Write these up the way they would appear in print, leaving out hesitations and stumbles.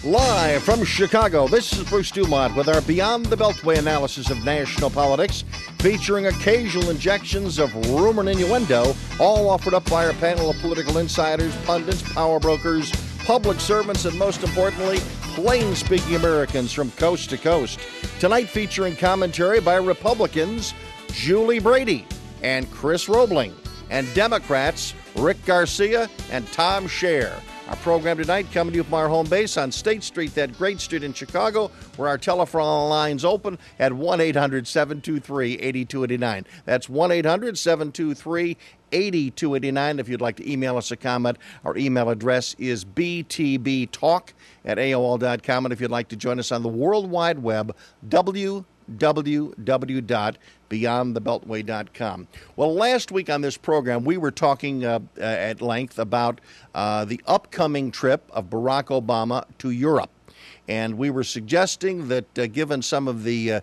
Live from Chicago, this is Bruce Dumont with our Beyond the Beltway analysis of national politics, featuring occasional injections of rumor and innuendo, all offered up by our panel of political insiders, pundits, power brokers, public servants, and most importantly, plain-speaking Americans from coast to coast. Tonight featuring commentary by Republicans Julie Brady and Chris Roebling, and Democrats Rick Garcia and Tom Scher. Our program tonight coming to you from our home base on State Street, that great street in Chicago, where our telephone lines open at 1-800-723-8289. That's 1-800-723-8289. If you'd like to email us a comment, our email address is btbtalk@aol.com. And if you'd like to join us on the World Wide Web, www.beyondthebeltway.com. Well, last week on this program, we were talking at length about the upcoming trip of Barack Obama to Europe. And we were suggesting that given some of the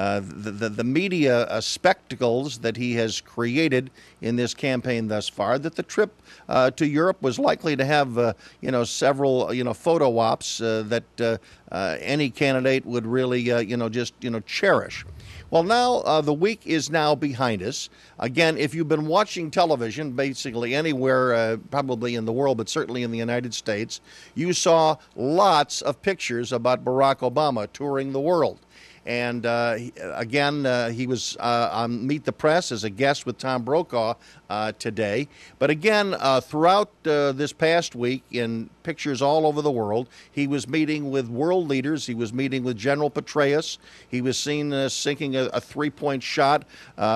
media spectacles that he has created in this campaign thus far, that the trip to Europe was likely to have several photo ops that any candidate would really cherish. Well, now the week is now behind us. Again, if you've been watching television, basically anywhere, probably in the world, but certainly in the United States, you saw lots of pictures about Barack Obama touring the world. And he was on Meet the Press as a guest with Tom Brokaw today. But again, throughout this past week, in pictures all over the world, he was meeting with world leaders. He was meeting with General Petraeus. He was seen sinking a three-point shot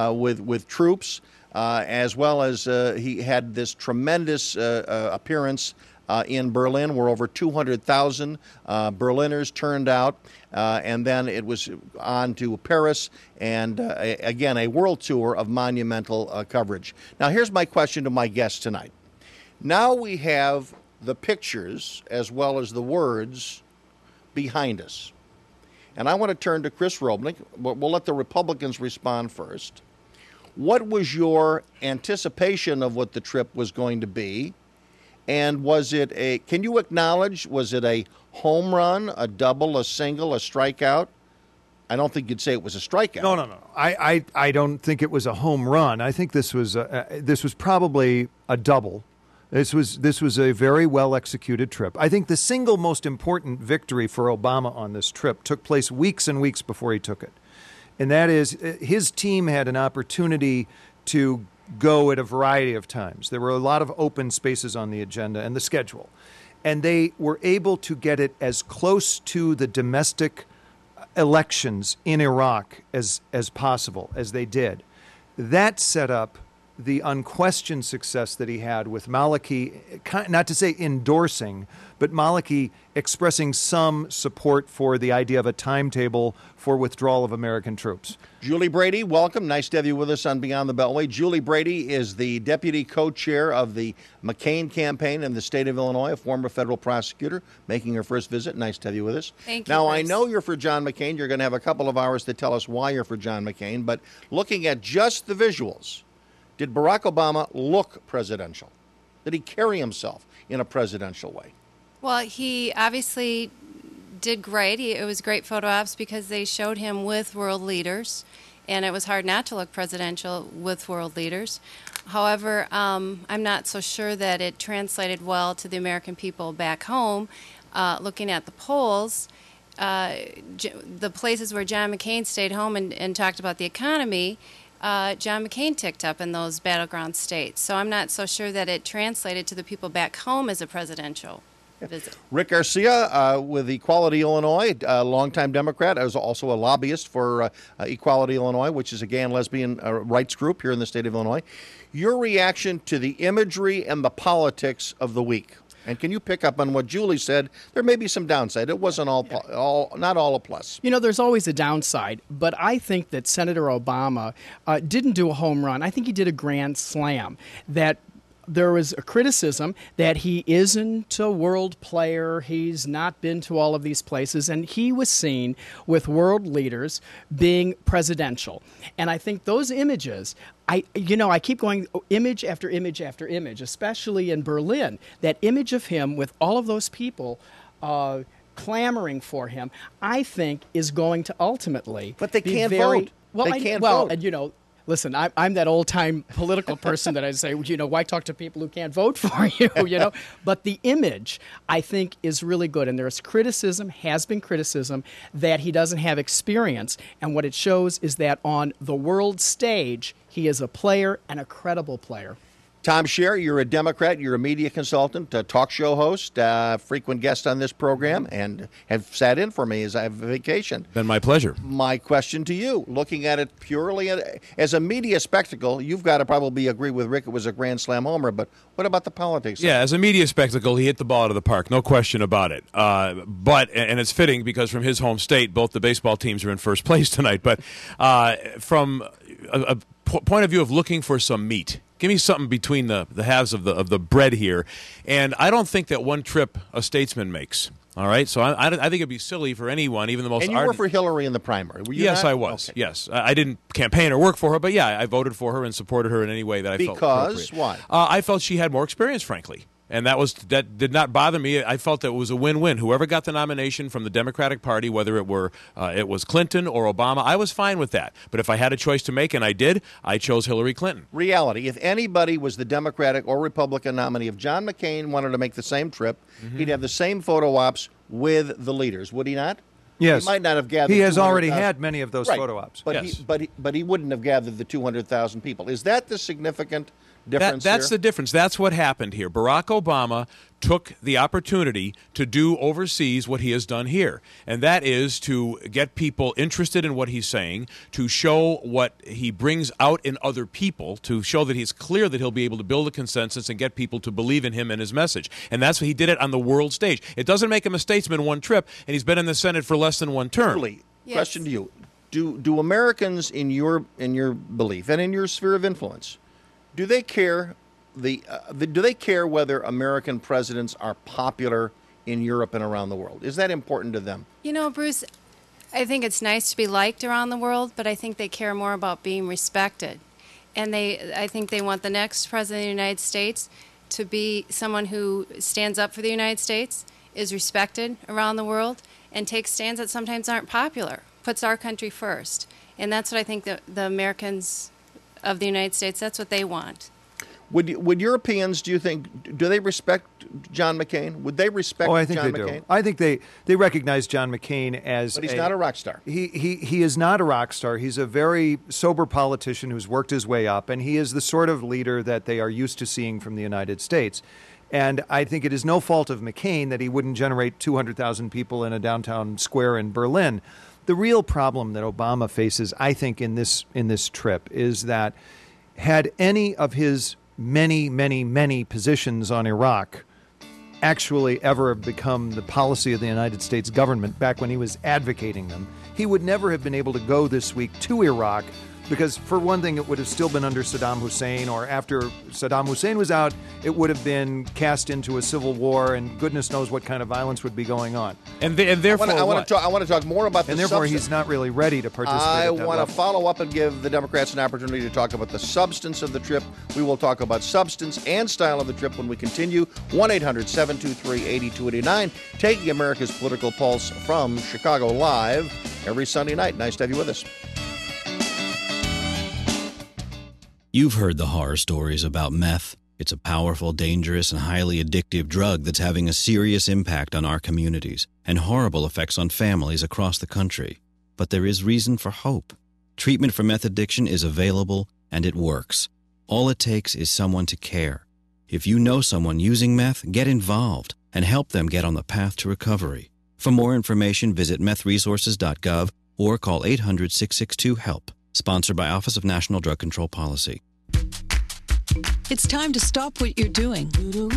with troops, as well as he had this tremendous appearance in Berlin, where over 200,000 Berliners turned out. And then it was on to Paris, and again, a world tour of monumental coverage. Now, here's my question to my guest tonight. Now we have the pictures as well as the words behind us. And I want to turn to Chris Roebling. We'll let the Republicans respond first. What was your anticipation of what the trip was going to be? And can you acknowledge, was it a home run, a double, a single, a strikeout? I don't think you'd say it was a strikeout. No. I don't think it was a home run. I think this was probably a double. This was a very well executed trip. I think the single most important victory for Obama on this trip took place weeks and weeks before he took it. And that is, his team had an opportunity to go at a variety of times. There were a lot of open spaces on the agenda and the schedule. And they were able to get it as close to the domestic elections in Iraq as possible, as they did. That set up the unquestioned success that he had with Maliki, not to say endorsing, but Maliki expressing some support for the idea of a timetable for withdrawal of American troops. Julie Brady, welcome. Nice to have you with us on Beyond the Beltway. Julie Brady is the deputy co-chair of the McCain campaign in the state of Illinois, a former federal prosecutor, making her first visit. Nice to have you with us. Thank you, Now, Chris. I know you're for John McCain. You're going to have a couple of hours to tell us why you're for John McCain. But looking at just the visuals, did Barack Obama look presidential? Did he carry himself in a presidential way? Well, he obviously did great. It was great photo ops because they showed him with world leaders, and it was hard not to look presidential with world leaders. However, I'm not so sure that it translated well to the American people back home. Looking at the polls, the places where John McCain stayed home and talked about the economy, John McCain ticked up in those battleground states. So I'm not so sure that it translated to the people back home as a presidential visit. Rick Garcia with Equality Illinois, a longtime Democrat, is also a lobbyist for Equality Illinois, which is, again, lesbian rights group here in the state of Illinois. Your reaction to the imagery and the politics of the week. And can you pick up on what Julie said? There may be some downside. It wasn't not all a plus. You know, there's always a downside, but I think that Senator Obama didn't do a home run. I think he did a grand slam. That there was a criticism that he isn't a world player. He's not been to all of these places. And he was seen with world leaders being presidential. And I think those images, I keep going image after image after image, especially in Berlin. That image of him with all of those people clamoring for him, I think is going to ultimately But they be can't very, vote. Well, They can't well, vote. and listen, I'm that old-time political person that I say, why talk to people who can't vote for you, But the image, I think, is really good. And there's has been criticism, that he doesn't have experience. And what it shows is that on the world stage, he is a player and a credible player. Tom Scher, you're a Democrat, you're a media consultant, a talk show host, frequent guest on this program, and have sat in for me as I have vacation. Been my pleasure. My question to you, looking at it purely as a media spectacle, you've got to probably agree with Rick, it was a grand slam homer, but what about the politics? Yeah, as a media spectacle, he hit the ball out of the park, no question about it. But it's fitting because from his home state, both the baseball teams are in first place tonight. But from a point of view of looking for some meat, give me something between the halves of the bread here. And I don't think that one trip a statesman makes. All right? So I think it'd be silly for anyone, even the most And you were for Hillary in the primary, were you Yes, not? I was. Okay. Yes. I didn't campaign or work for her, but yeah, I voted for her and supported her in any way that I felt Because appropriate. why? I felt she had more experience, frankly. And that did not bother me. I felt that it was a win-win. Whoever got the nomination from the Democratic Party, whether it was Clinton or Obama, I was fine with that. But if I had a choice to make, and I did, I chose Hillary Clinton. Reality, if anybody was the Democratic or Republican nominee, if John McCain wanted to make the same trip, he'd have the same photo ops with the leaders, would he not? Yes. He might not have gathered. He has already 200,000. had many of those Right. photo ops. But Yes. but he wouldn't have gathered the 200,000 people. Is that the significant difference That's here? the difference. That's what happened here. Barack Obama took the opportunity to do overseas what he has done here, and that is to get people interested in what he's saying, to show what he brings out in other people, to show that he's clear that he'll be able to build a consensus and get people to believe in him and his message. And that's what he did it on the world stage. It doesn't make him a statesman one trip, and he's been in the Senate for less than one term. Julie, Yes. question to you: Do Americans, in your belief and in your sphere of influence, do they care? Do they care whether American presidents are popular in Europe and around the world? Is that important to them? Bruce, I think it's nice to be liked around the world, but I think they care more about being respected. And I think they want the next president of the United States to be someone who stands up for the United States, is respected around the world, and takes stands that sometimes aren't popular, puts our country first. And that's what I think the Americans of the United States, that's what they want. Would Europeans, do you think, do they respect John McCain? Would they respect I think John they McCain? do. I think they recognize John McCain as But he's not a rock star. He is not a rock star. He's a very sober politician who's worked his way up, and he is the sort of leader that they are used to seeing from the United States. And I think it is no fault of McCain that he wouldn't generate 200,000 people in a downtown square in Berlin. The real problem that Obama faces, I think, in this trip is that had any of his many positions on Iraq actually ever become the policy of the United States government back when he was advocating them, he would never have been able to go this week to Iraq because, for one thing, it would have still been under Saddam Hussein, or after Saddam Hussein was out, it would have been cast into a civil war, and goodness knows what kind of violence would be going on. And therefore, I want to talk more about the And therefore, substance. he's not really ready to participate I at that want level. to follow up and give the Democrats an opportunity to talk about the substance of the trip. We will talk about substance and style of the trip when we continue. 1-800-723-8289, taking America's political pulse from Chicago live every Sunday night. Nice to have you with us. You've heard the horror stories about meth. It's a powerful, dangerous, and highly addictive drug that's having a serious impact on our communities and horrible effects on families across the country. But there is reason for hope. Treatment for meth addiction is available, and it works. All it takes is someone to care. If you know someone using meth, get involved and help them get on the path to recovery. For more information, visit methresources.gov or call 800-662-HELP. Sponsored by Office of National Drug Control Policy. It's time to stop what you're doing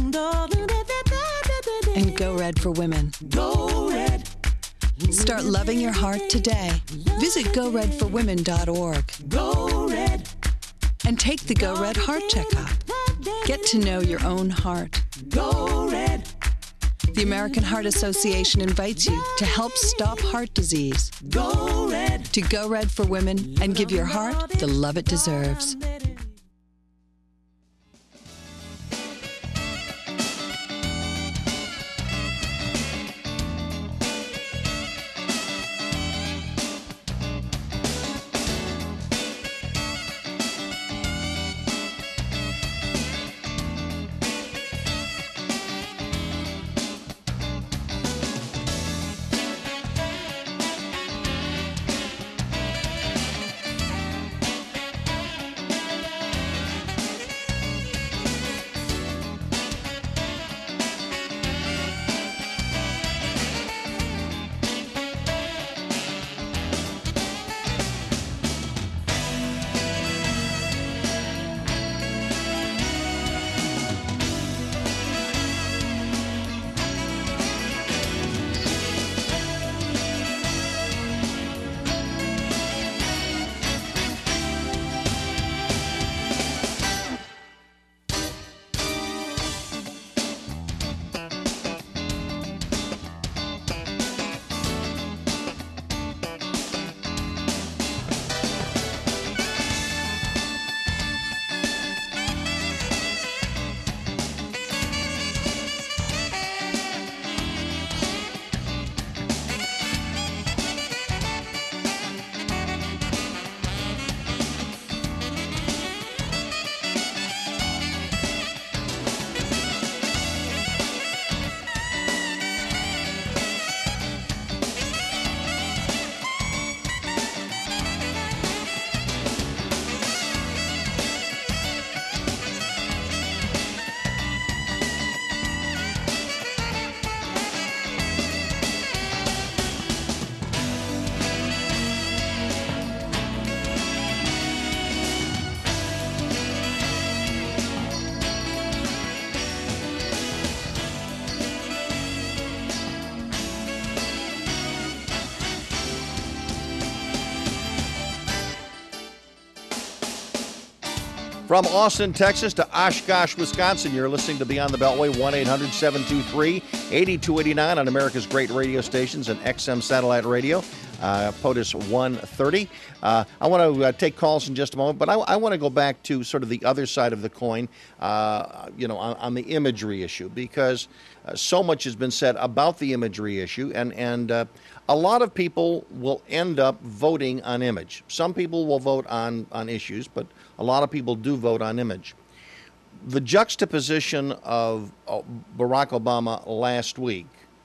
and go red for women. Go red. Start loving your heart today. Visit GoRedForWomen.org. Go red. And take the Go Red Heart Checkup. Get to know your own heart. Go red. The American Heart Association invites you to help stop heart disease. Go red. To Go Red for Women and give your heart the love it deserves. From Austin, Texas to Oshkosh, Wisconsin, you're listening to Beyond the Beltway, 1-800-723-8289 on America's great radio stations and XM Satellite Radio, POTUS 130. I want to take calls in just a moment, but I want to go back to sort of the other side of the coin, on the imagery issue, because so much has been said about the imagery issue, and a lot of people will end up voting on image. Some people will vote on issues, but a lot of people do vote on image. The juxtaposition of Barack Obama last week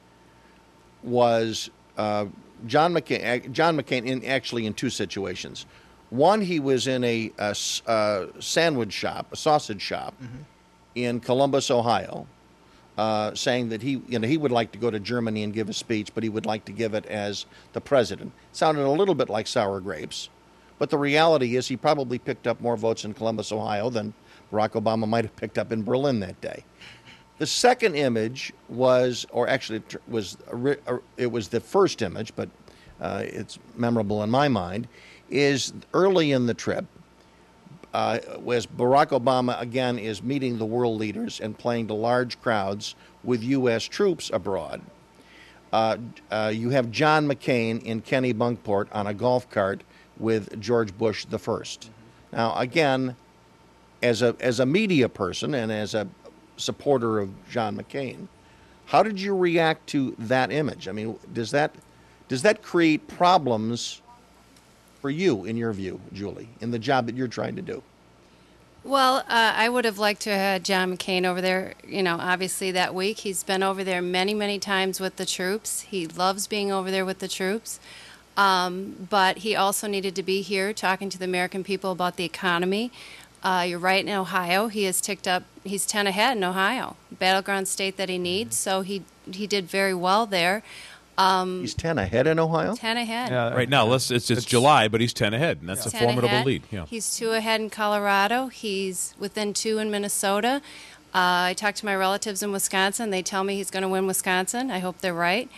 was John McCain actually in two situations. One, he was in a sandwich shop, a sausage shop, in Columbus, Ohio, saying that he would like to go to Germany and give a speech, but he would like to give it as the president. Sounded a little bit like sour grapes, but the reality is he probably picked up more votes in Columbus, Ohio than Barack Obama might have picked up in Berlin that day. The second image was, or actually it was the first image, but it's memorable in my mind, is early in the trip, as Barack Obama, again, is meeting the world leaders and playing to large crowds with U.S. troops abroad. You have John McCain in Kennebunkport on a golf cart with George Bush the First. Now, again, as a media person and as a supporter of John McCain, how did you react to that image? I mean, does that create problems for you, in your view, Julie, in the job that you're trying to do? Well, I would have liked to have had John McCain over there, obviously that week. He's been over there many, many times with the troops. He loves being over there with the troops. But he also needed to be here talking to the American people about the economy. You're right, in Ohio, he has ticked up. He's 10 ahead in Ohio, battleground state that he needs. So he did very well there. He's 10 ahead in Ohio? 10 ahead. Yeah, right now, it's July, but he's 10 ahead, and that's a formidable lead. Yeah. He's 2 ahead in Colorado. He's within 2 in Minnesota. I talked to my relatives in Wisconsin. They tell me he's going to win Wisconsin. I hope they're right.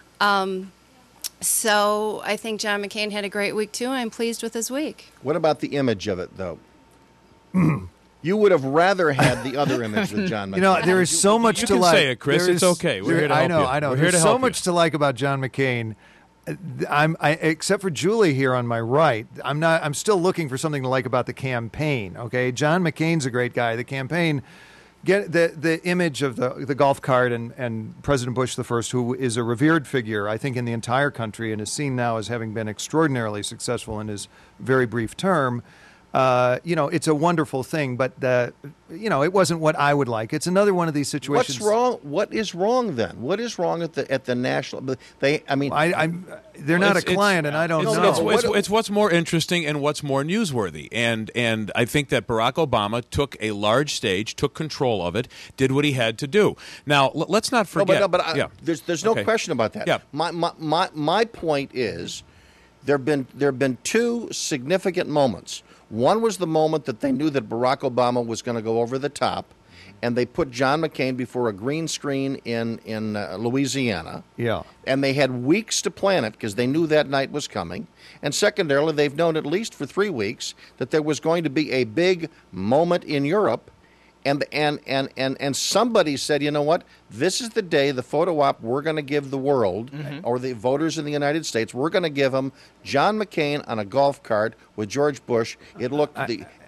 So I think John McCain had a great week, too. I'm pleased with his week. What about the image of it, though? You would have rather had the other image with John McCain. There is so much to like. You can say it, Chris. It's okay. We're here to help you. I know. We're here to There's help so much to like about John McCain. Except for Julie here on my right, I'm still looking for something to like about the campaign. Okay, John McCain's a great guy. The campaign, get the image of the golf cart and President Bush the First, who is a revered figure, I think, in the entire country and is seen now as having been extraordinarily successful in his very brief term. It's a wonderful thing, but it wasn't what I would like. It's another one of these situations. What's wrong? What is wrong then? What is wrong at the national? They're not a client, and I don't know. It's what's more interesting and what's more newsworthy, and I think that Barack Obama took a large stage, took control of it, did what he had to do. Now let's not forget. There's no question about that. Yeah. My point is, there have been 2 significant moments. One was the moment that they knew that Barack Obama was going to go over the top, and they put John McCain before a green screen in Louisiana. Yeah. And they had weeks to plan it because they knew that night was coming. And secondarily, they've known at least for 3 weeks that there was going to be a big moment in Europe. And somebody said, you know what? This is the day, the photo op we're going to give the world, or the voters in the United States. We're going to give them John McCain on a golf cart with George Bush. It looked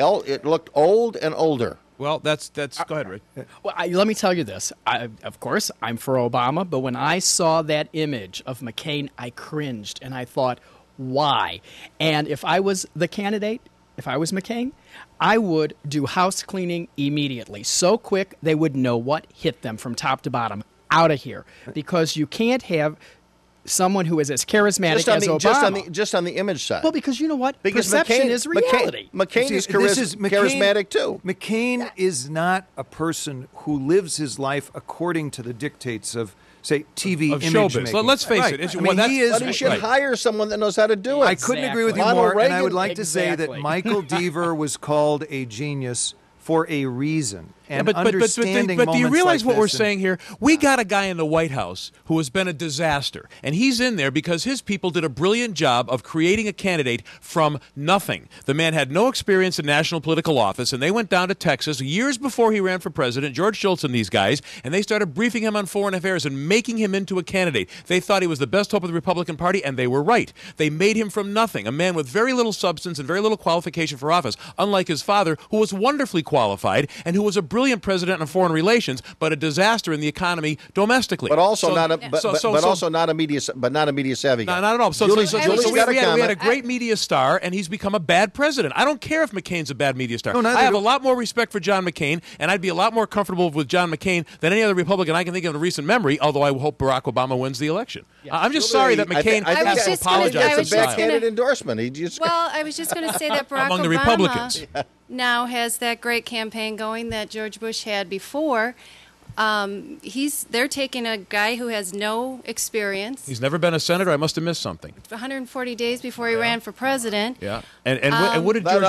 old and older. Well, that's go ahead, Rick. Well, let me tell you this. Of course, I'm for Obama, but when I saw that image of McCain, I cringed and I thought, why? And if I was the candidate, if I was McCain, I would do house cleaning immediately. So quick, they would know what hit them from top to bottom. Out of here. Because you can't have someone who is as charismatic as Obama. Just on the image side. Well, because you know what? Because perception is reality. McCain is charismatic too. McCain is not a person who lives his life according to the dictates of, say, TV of image showbiz. making. Let's face right. it. But he should hire someone that knows how to do it. I couldn't agree with you Ronald more, Reagan, and I would like to say that Michael Deaver was called a genius for a reason. And but do you realize what we're saying here? We got a guy in the White House who has been a disaster, and he's in there because his people did a brilliant job of creating a candidate from nothing. The man had no experience in national political office, and they went down to Texas years before he ran for president, George Shultz and these guys, and they started briefing him on foreign affairs and making him into a candidate. They thought he was the best hope of the Republican Party, and they were right. They made him from nothing, a man with very little substance and very little qualification for office, unlike his father, who was wonderfully qualified and who was a brilliant president on foreign relations, but a disaster in the economy domestically. But also not a media savvy guy. No, not at all. So we had a great media star, and he's become a bad president. I don't care if McCain's a bad media star. No, I have a lot more respect for John McCain, and I'd be a lot more comfortable with John McCain than any other Republican I can think of in recent memory, although I hope Barack Obama wins the election. I'm just sorry that McCain has to apologize. It's a backhanded endorsement. I was just going to say that Barack among the Obama Republicans now has that great campaign going that George Bush had before. They're taking a guy who has no experience. He's never been a senator. I must have missed something. 140 days before he ran for president. Yeah. And what did George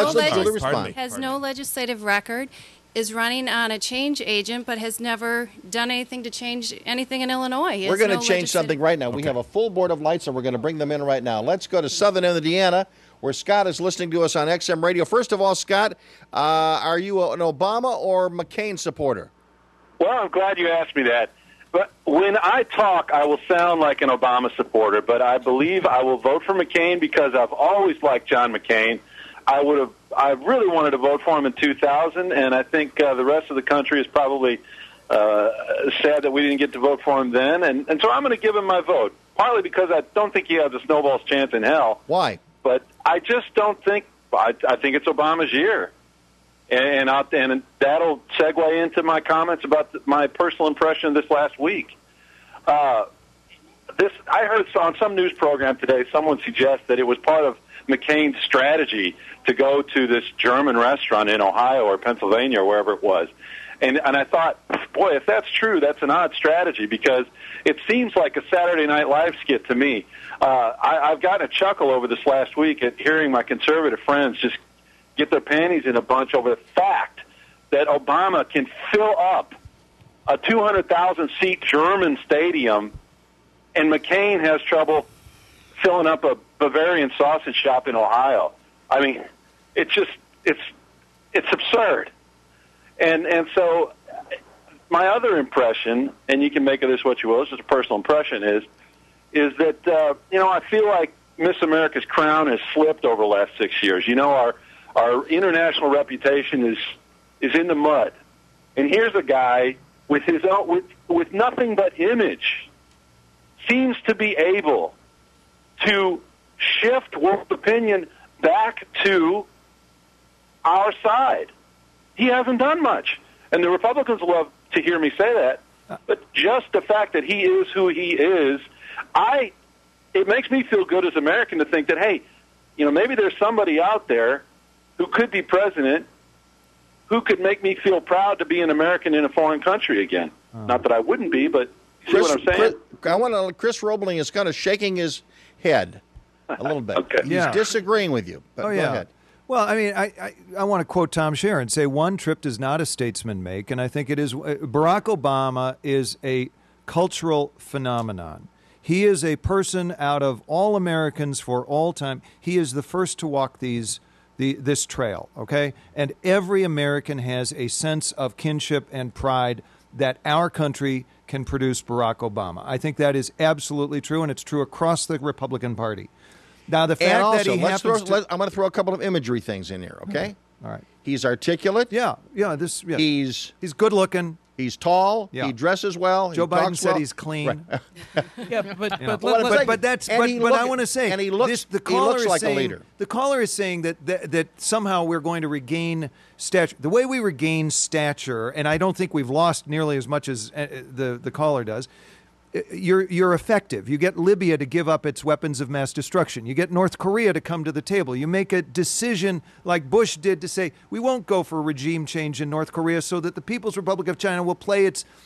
has no legislative record, is running on a change agent, but has never done anything to change anything in Illinois. We're going to change something right now. Okay. We have a full board of lights, and we're going to bring them in right now. Let's go to Southern Indiana, where Scott is listening to us on XM Radio. First of all, Scott, are you an Obama or McCain supporter? Well, I'm glad you asked me that. But when I talk, I will sound like an Obama supporter, but I believe I will vote for McCain because I've always liked John McCain. I really wanted to vote for him in 2000, and I think the rest of the country is probably sad that we didn't get to vote for him then. And so I'm going to give him my vote, partly because I don't think he has a snowball's chance in hell. Why? But I just don't think – I think it's Obama's year. And that'll segue into my comments about my personal impression of this last week. I heard on some news program today someone suggest that it was part of McCain's strategy to go to this German restaurant in Ohio or Pennsylvania or wherever it was. And I thought, boy, if that's true, that's an odd strategy because it seems like a Saturday Night Live skit to me. I've gotten a chuckle over this last week at hearing my conservative friends just get their panties in a bunch over the fact that Obama can fill up a 200,000-seat German stadium and McCain has trouble filling up a Bavarian sausage shop in Ohio. I mean, it's absurd. And so my other impression, and you can make of this what you will, this is a personal impression, is that, I feel like Miss America's crown has slipped over the last 6 years. Our international reputation is in the mud. And here's a guy with his own, with nothing but image, seems to be able to shift world opinion back to our side. He hasn't done much. And the Republicans love to hear me say that. But just the fact that he is who he is, it makes me feel good as an American to think that, hey, maybe there's somebody out there who could be president who could make me feel proud to be an American in a foreign country again. Not that I wouldn't be, but see what I'm saying? Chris Roebling is kind of shaking his head a little bit. Okay. He's disagreeing with you. But go ahead. Well, I mean, I want to quote Tom Scher and say one trip does not a statesman make, and I think it is. Barack Obama is a cultural phenomenon. He is a person out of all Americans for all time. He is the first to walk this trail, okay? And every American has a sense of kinship and pride that our country can produce Barack Obama. I think that is absolutely true, and it's true across the Republican Party. Now, the fact that he happens I'm going to throw a couple of imagery things in here, okay? All right. He's articulate. Yeah. He's good looking. He's tall. Yeah. He dresses well. Joe Biden said well. he's clean. Right. But I want to say, and he looks like a leader. The caller is saying that somehow we're going to regain stature. The way we regain stature, and I don't think we've lost nearly as much as the caller does. You're effective. You get Libya to give up its weapons of mass destruction. You get North Korea to come to the table. You make a decision like Bush did to say, we won't go for regime change in North Korea so that the People's Republic of China will play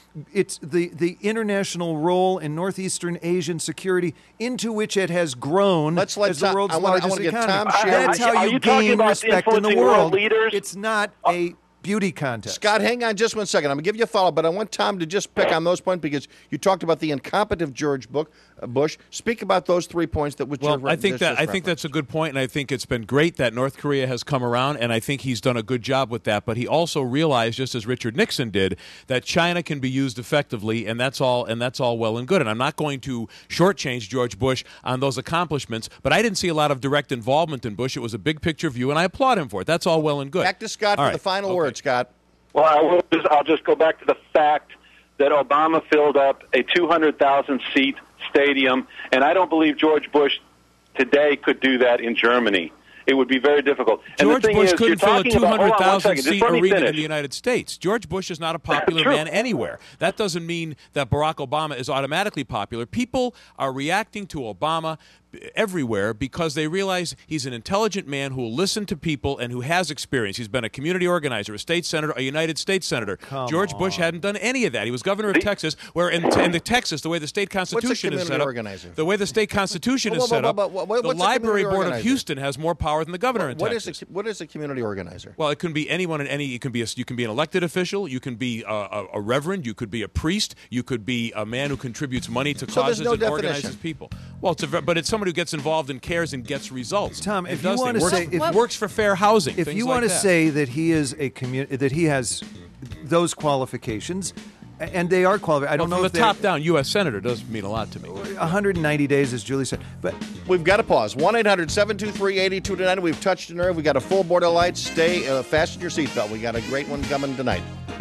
the international role in Northeastern Asian security into which it has grown as the world's largest economy. That's how you gain respect in the world. Leaders? It's not a beauty contest. Scott, hang on just 1 second. I'm going to give you a follow, but I want Tom to just pick on those points because you talked about the incompetent George Bush. Speak about those 3 points that was I think that's a good point, and I think it's been great that North Korea has come around, and I think he's done a good job with that. But he also realized, just as Richard Nixon did, that China can be used effectively, and that's all well and good. And I'm not going to shortchange George Bush on those accomplishments, but I didn't see a lot of direct involvement in Bush. It was a big picture view, and I applaud him for it. That's all well and good. Back to Scott for the final word, Scott. Well, I'll just go back to the fact that Obama filled up a 200,000-seat stadium, and I don't believe George Bush today could do that in Germany. It would be very difficult. George Bush couldn't fill a 200,000-seat arena in the United States. George Bush is not a popular man anywhere. That doesn't mean that Barack Obama is automatically popular. People are reacting to Obama everywhere because they realize he's an intelligent man who will listen to people and who has experience. He's been a community organizer, a state senator, a United States senator. George Bush hadn't done any of that. He was governor of Texas, where in the Texas, the way the state constitution is set up, the way the state constitution is set up, the Library Board of Houston has more power than the governor in Texas. What is a community organizer? Well, it can be anyone in any. You can be an elected official. You can be a reverend. You could be a priest. You could be a man who contributes money to causes and organizes people. Well, but it's someone who gets involved and cares and gets results. Tom, if you want to say, it works for fair housing. If you want to say that he is that he has those qualifications, and they are qualified. I don't know from if the top down, U.S. senator does mean a lot to me. 190 days, as Julie said, but we've got to pause. 1-800-723-8229. We've touched a nerve. We got a full board of lights. Stay fasten your seatbelt. We got a great one coming tonight.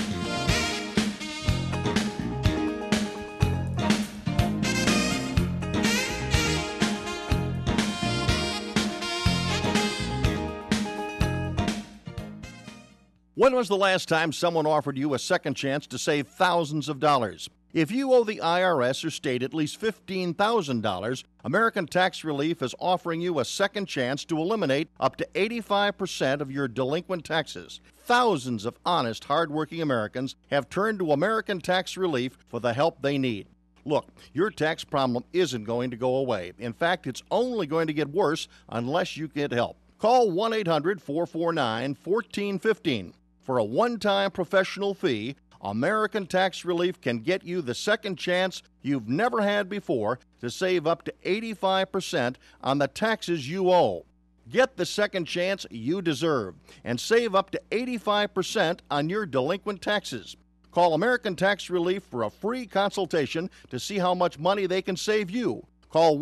When was the last time someone offered you a second chance to save thousands of dollars? If you owe the IRS or state at least $15,000, American Tax Relief is offering you a second chance to eliminate up to 85% of your delinquent taxes. Thousands of honest, hardworking Americans have turned to American Tax Relief for the help they need. Look, your tax problem isn't going to go away. In fact, it's only going to get worse unless you get help. Call 1-800-449-1415. For a one-time professional fee, American Tax Relief can get you the second chance you've never had before to save up to 85% on the taxes you owe. Get the second chance you deserve and save up to 85% on your delinquent taxes. Call American Tax Relief for a free consultation to see how much money they can save you. Call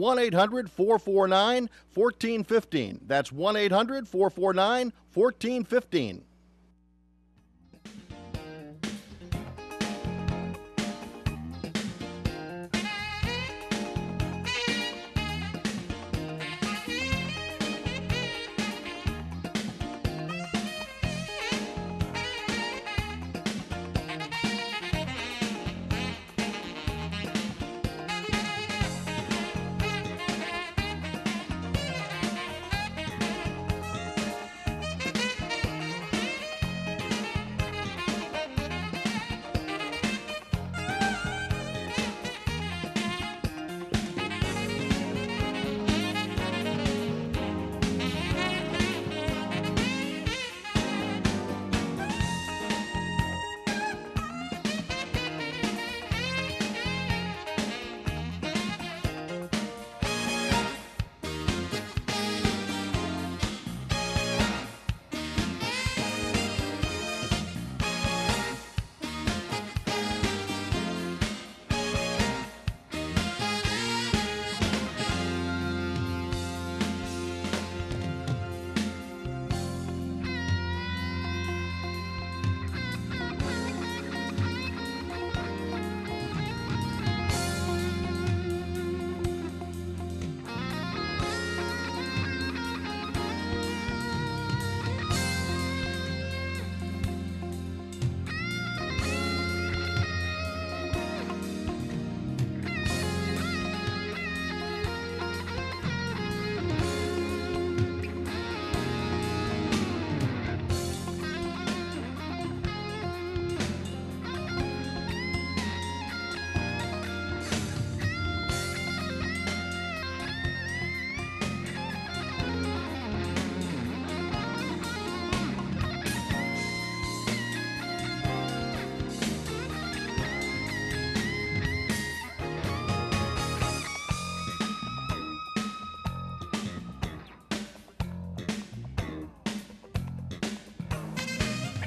1-800-449-1415. That's 1-800-449-1415.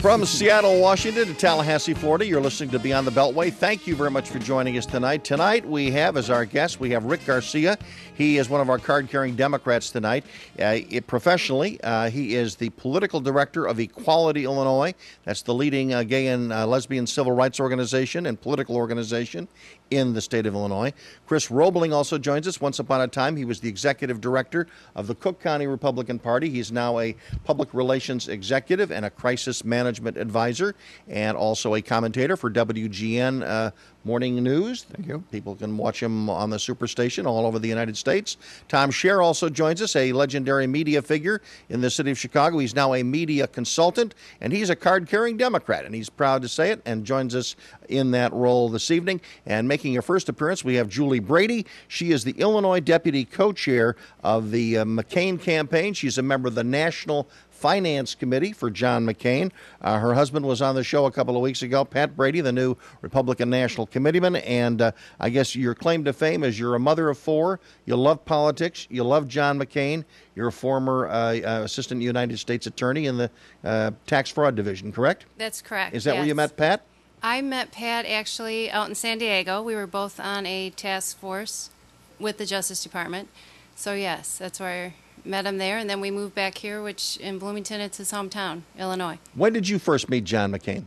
From Seattle, Washington to Tallahassee, Florida, you're listening to Beyond the Beltway. Thank you very much for joining us tonight. Tonight we have as our guest, we have Rick Garcia. He is one of our card-carrying Democrats tonight. Professionally, he is the political director of Equality Illinois. That's the leading gay and lesbian civil rights organization and political organization in the state of Illinois. Chris Roebling also joins us. Once upon a time, he was the executive director of the Cook County Republican Party. He's now a public relations executive and a crisis management advisor, and also a commentator for WGN Morning News. Thank you. People can watch him on the Superstation all over the United States. Tom Scher also joins us, a legendary media figure in the city of Chicago. He's now a media consultant, and he's a card-carrying Democrat, and he's proud to say it, and joins us in that role this evening. And making her first appearance, we have Julie Brady. She is the Illinois Deputy Co-Chair of the McCain campaign. She's a member of the National Finance Committee for John McCain. Her husband was on the show a couple of weeks ago, Pat Brady, the new Republican National Committeeman, and I guess your claim to fame is you're a mother of four, you love politics, you love John McCain, you're a former Assistant United States Attorney in the Tax Fraud Division, correct? That's correct. Is that where you met Pat? I met Pat actually out in San Diego. We were both on a task force with the Justice Department. So yes, that's where I met him there, and then we moved back here, which in Bloomington, it's his hometown, Illinois. When did you first meet John McCain?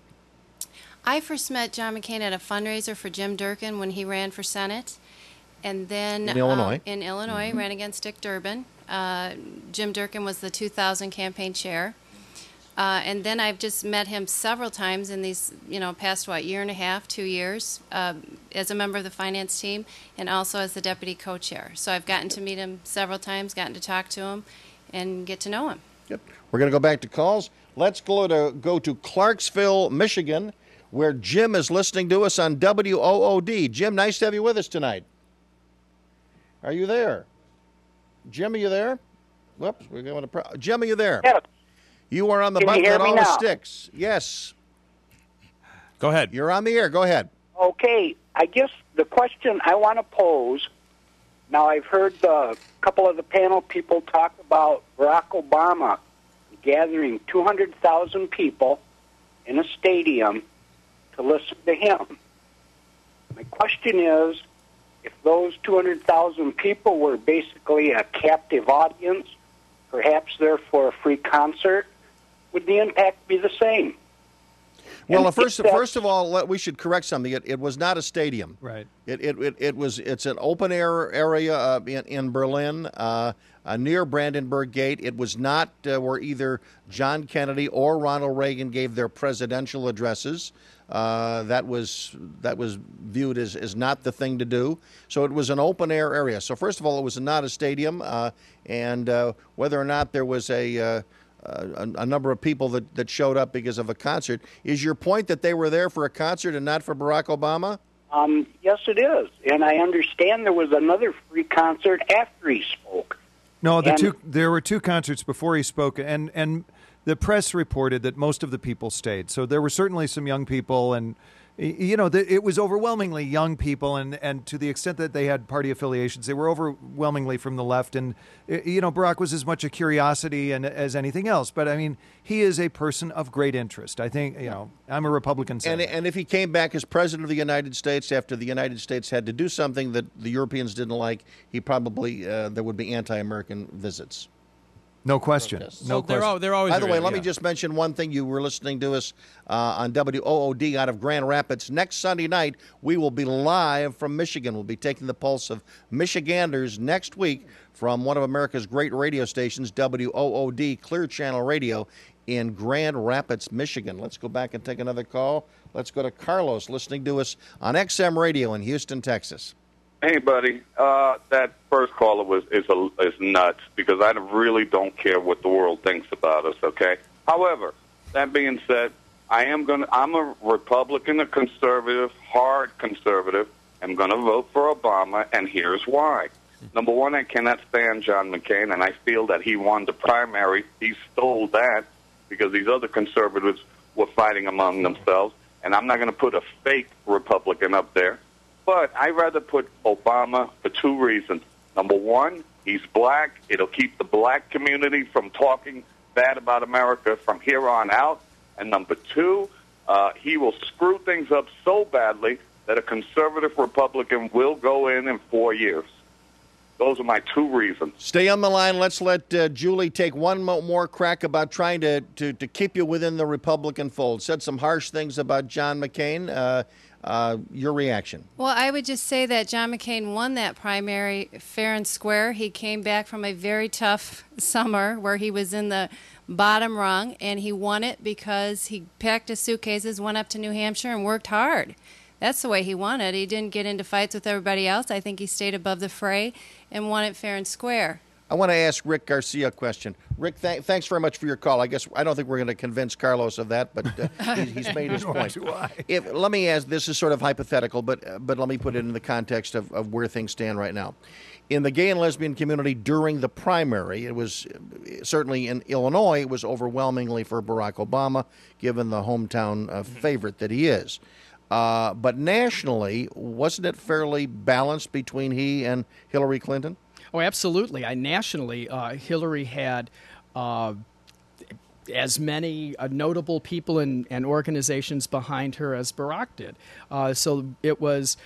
I first met John McCain at a fundraiser for Jim Durkin when he ran for Senate. And then in Illinois, ran against Dick Durbin. Jim Durkin was the 2000 campaign chair. And then I've just met him several times in these, past, year and a half, 2 years, as a member of the finance team and also as the deputy co-chair. So I've gotten to meet him several times, gotten to talk to him, and get to know him. Yep. We're going to go back to calls. Let's go to Clarksville, Michigan, where Jim is listening to us on WOOD. Jim, nice to have you with us tonight. Are you there? Jim, are you there? Whoops, we're going to Jim, are you there? Yes. You are on the button that always sticks. Yes. Go ahead. You're on the air. Go ahead. Okay. I guess the question I want to pose, now I've heard a couple of the panel people talk about Barack Obama gathering 200,000 people in a stadium to listen to him. My question is, if those 200,000 people were basically a captive audience, perhaps they're for a free concert, would the impact be the same? Well, first of all, we should correct something. It was not a stadium. Right. It's an open air area in Berlin near Brandenburg Gate. It was not where either John Kennedy or Ronald Reagan gave their presidential addresses. That was viewed as not the thing to do. So it was an open air area. So first of all, it was not a stadium, and whether or not there was a number of people that showed up because of a concert. Is your point that they were there for a concert and not for Barack Obama? Yes, it is. And I understand there was another free concert after he spoke. No, there were two concerts before he spoke, and the press reported that most of the people stayed. So there were certainly some young people, and it was overwhelmingly young people, and to the extent that they had party affiliations, they were overwhelmingly from the left. And Barack was as much a curiosity as anything else. But I mean, he is a person of great interest. I think I'm a Republican senator. And if he came back as president of the United States after the United States had to do something that the Europeans didn't like, he probably there would be anti-American visits. No question. No question. They're always. By the way, let me just mention one thing. You were listening to us on WOOD out of Grand Rapids. Next Sunday night, we will be live from Michigan. We'll be taking the pulse of Michiganders next week from one of America's great radio stations, WOOD, Clear Channel Radio, in Grand Rapids, Michigan. Let's go back and take another call. Let's go to Carlos, listening to us on XM Radio in Houston, Texas. Hey, buddy. That first caller is nuts because I really don't care what the world thinks about us. Okay. However, that being said, I'm a Republican, a conservative, hard conservative. I'm going to vote for Obama, and here's why. Number one, I cannot stand John McCain, and I feel that he won the primary. He stole that because these other conservatives were fighting among themselves, and I'm not going to put a fake Republican up there. But I'd rather put Obama for two reasons. Number one, he's black. It'll keep the black community from talking bad about America from here on out. And number two, he will screw things up so badly that a conservative Republican will go in 4 years. Those are my two reasons. Stay on the line. Let's let Julie take one more crack about trying to keep you within the Republican fold. Said some harsh things about John McCain. Your reaction? Well, I would just say that John McCain won that primary fair and square. He came back from a very tough summer where he was in the bottom rung, and he won it because he packed his suitcases, went up to New Hampshire, and worked hard. That's the way he won it. He didn't get into fights with everybody else. I think he stayed above the fray and won it fair and square. I want to ask Rick Garcia a question. Rick, thanks very much for your call. I don't think we're going to convince Carlos of that, but he's made his point. Let me ask, this is sort of hypothetical, but let me put it in the context of where things stand right now. In the gay and lesbian community during the primary, it was certainly in Illinois, it was overwhelmingly for Barack Obama, given the hometown favorite that he is. But nationally, wasn't it fairly balanced between he and Hillary Clinton? Oh, absolutely. Nationally, Hillary had as many notable people and organizations behind her as Barack did. So it was,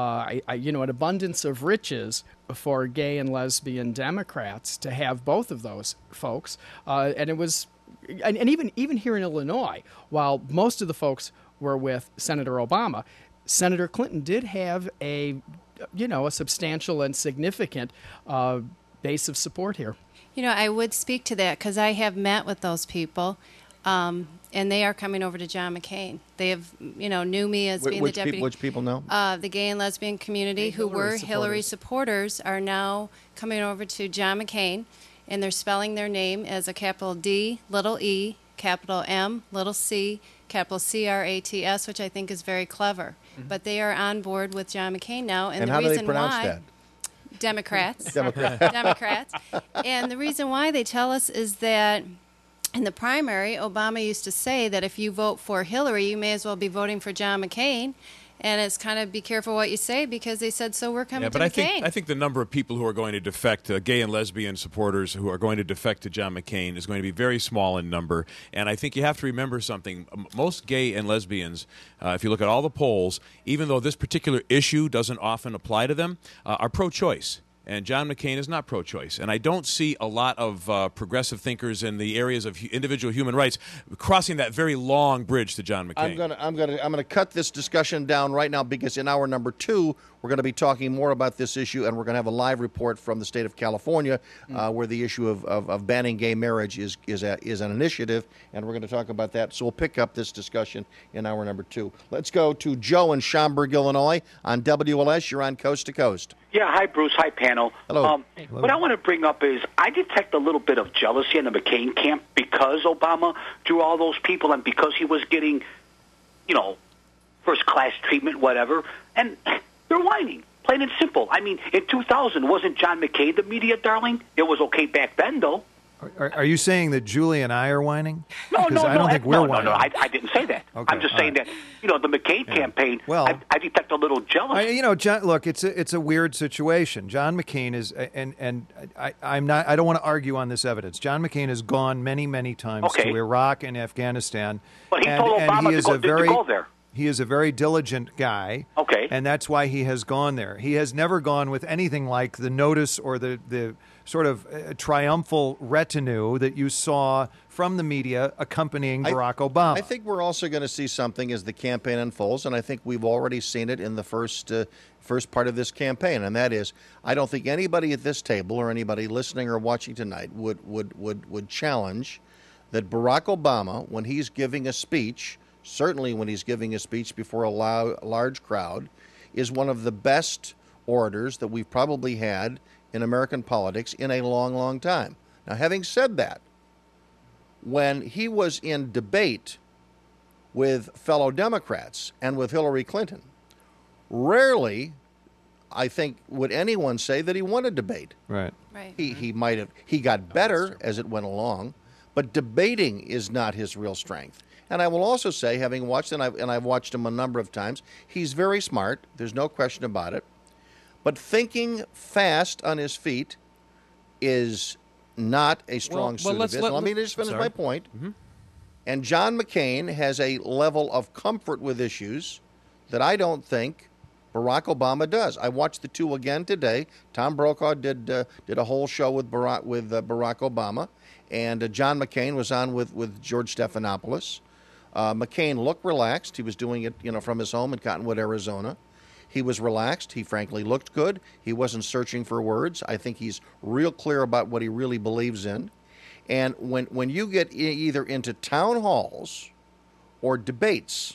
an abundance of riches for gay and lesbian Democrats to have both of those folks. And it was, and even here in Illinois, while most of the folks were with Senator Obama, Senator Clinton did have a substantial and significant base of support here. I would speak to that because I have met with those people, and they are coming over to John McCain. They have, knew me as being the deputy. Which people know? The gay and lesbian community who were Hillary supporters are now coming over to John McCain, and they're spelling their name as a capital D, little e, capital M, little c, capital C-R-A-T-S, which I think is very clever. Mm-hmm. But they are on board with John McCain now. And the how reason do they pronounce why, that? Democrats. Democrats. And the reason why they tell us is that in the primary, Obama used to say that if you vote for Hillary, you may as well be voting for John McCain. And it's kind of be careful what you say because they said, so we're coming to McCain. I think the number of people who are going to defect, gay and lesbian supporters who are going to defect to John McCain is going to be very small in number. And I think you have to remember something. Most gay and lesbians, if you look at all the polls, even though this particular issue doesn't often apply to them, are pro-choice. And John McCain is not pro-choice. And I don't see a lot of progressive thinkers in the areas of individual human rights crossing that very long bridge to John McCain. I'm gonna cut this discussion down right now because in hour number 2, we're going to be talking more about this issue, and we're going to have a live report from the state of California where the issue of banning gay marriage is an initiative, and we're going to talk about that. So we'll pick up this discussion in hour number 2. Let's go to Joe in Schaumburg, Illinois. On WLS, you're on Coast to Coast. Yeah, hi, Bruce. Hi, panel. Hello. What I want to bring up is I detect a little bit of jealousy in the McCain camp because Obama drew all those people and because he was getting, first-class treatment, whatever, and they're whining, plain and simple. I mean, in 2000, wasn't John McCain the media darling? It was okay back then, though. Are you saying that Julie and I are whining? No, I don't think we're whining. No, I didn't say that. Okay, I'm just saying that, the McCain campaign, I detect a little jealousy. John, look, it's a weird situation. John McCain is, and I don't want to argue on this evidence. John McCain has gone many, many times to Iraq and Afghanistan. But he told Obama to go there. He is a very diligent guy, and that's why he has gone there. He has never gone with anything like the notice or the sort of triumphal retinue that you saw from the media accompanying Barack Obama. I think we're also going to see something as the campaign unfolds, and I think we've already seen it in the first part of this campaign, and that is, I don't think anybody at this table or anybody listening or watching tonight would challenge that Barack Obama, when he's giving a speech, certainly when he's giving a speech before a large crowd, is one of the best orators that we've probably had in American politics in a long, long time. Now, having said that, when he was in debate with fellow Democrats and with Hillary Clinton, rarely, I think, would anyone say that he won a debate. Right. He got better as it went along, but debating is not his real strength. And I will also say, having watched, and I've watched him a number of times, he's very smart. There's no question about it. But thinking fast on his feet is not a strong suit of his. Let me just finish my point. Mm-hmm. And John McCain has a level of comfort with issues that I don't think Barack Obama does. I watched the two again today. Tom Brokaw did a whole show with Barack Obama, and John McCain was on with George Stephanopoulos. McCain looked relaxed. He was doing it, from his home in Cottonwood, Arizona. He was relaxed. He frankly looked good. He wasn't searching for words. I think he's real clear about what he really believes in. And when you get either into town halls or debates,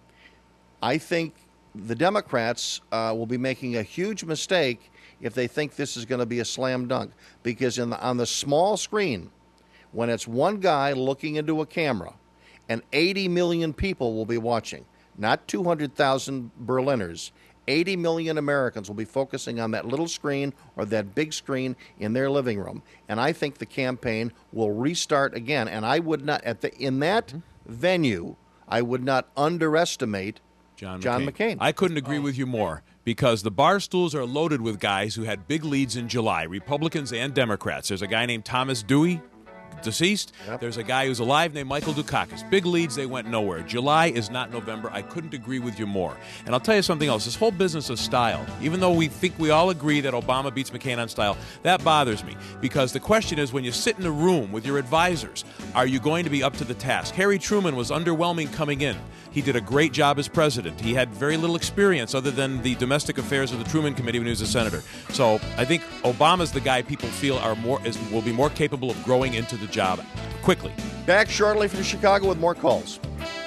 I think the Democrats will be making a huge mistake if they think this is going to be a slam dunk. Because on the small screen, when it's one guy looking into a camera, and 80 million people will be watching, not 200,000 Berliners, 80 million Americans will be focusing on that little screen or that big screen in their living room. And I think the campaign will restart again. And I would not, in that venue, I would not underestimate John McCain. I couldn't agree with you more, because the bar stools are loaded with guys who had big leads in July, Republicans and Democrats. There's a guy named Thomas Dewey, deceased. Yep. There's a guy who's alive named Michael Dukakis. Big leads, they went nowhere. July is not November. I couldn't agree with you more. And I'll tell you something else. This whole business of style, even though we think we all agree that Obama beats McCain on style, that bothers me. Because the question is, when you sit in a room with your advisors, are you going to be up to the task? Harry Truman was underwhelming coming in. He did a great job as president. He had very little experience other than the domestic affairs of the Truman Committee when he was a senator. So I think Obama's the guy people feel will be more capable of growing into the job quickly. Back shortly from Chicago with more calls.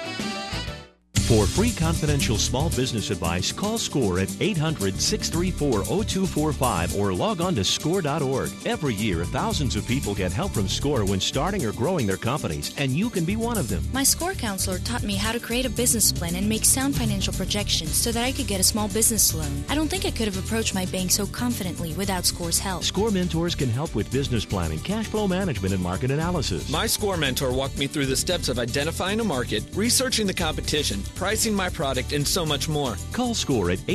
For free confidential small business advice, call SCORE at 800-634-0245 or log on to score.org. Every year, thousands of people get help from SCORE when starting or growing their companies, and you can be one of them. My SCORE counselor taught me how to create a business plan and make sound financial projections so that I could get a small business loan. I don't think I could have approached my bank so confidently without SCORE's help. SCORE mentors can help with business planning, cash flow management, and market analysis. My SCORE mentor walked me through the steps of identifying a market, researching the competition, pricing my product, and so much more. Call SCORE at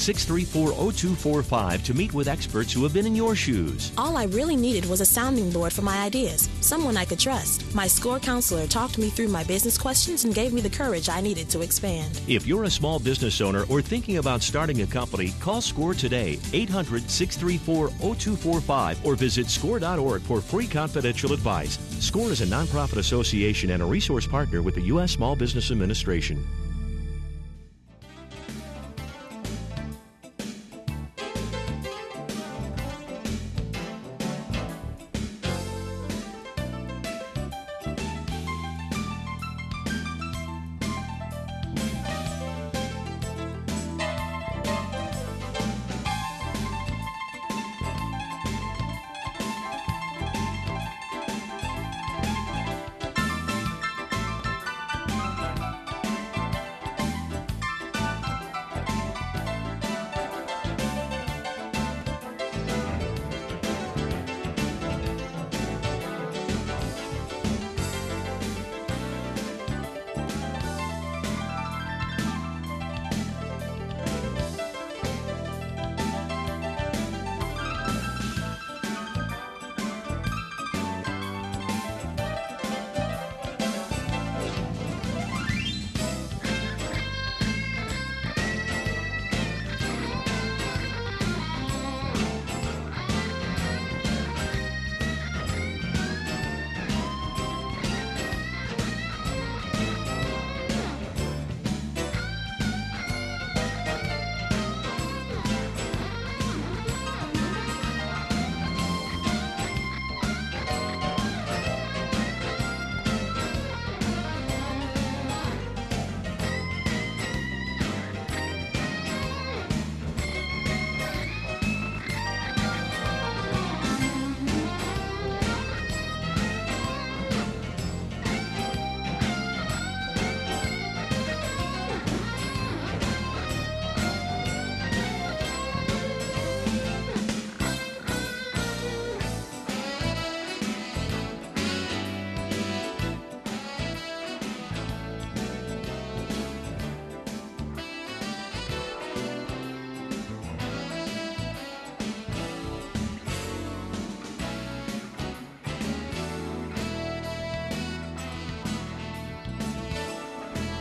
800-634-0245 to meet with experts who have been in your shoes. All I really needed was a sounding board for my ideas, someone I could trust. My SCORE counselor talked me through my business questions and gave me the courage I needed to expand. If you're a small business owner or thinking about starting a company, call SCORE today, 800-634-0245, or visit score.org for free confidential advice. SCORE is a nonprofit association and a resource partner with the U.S. Small Business Administration.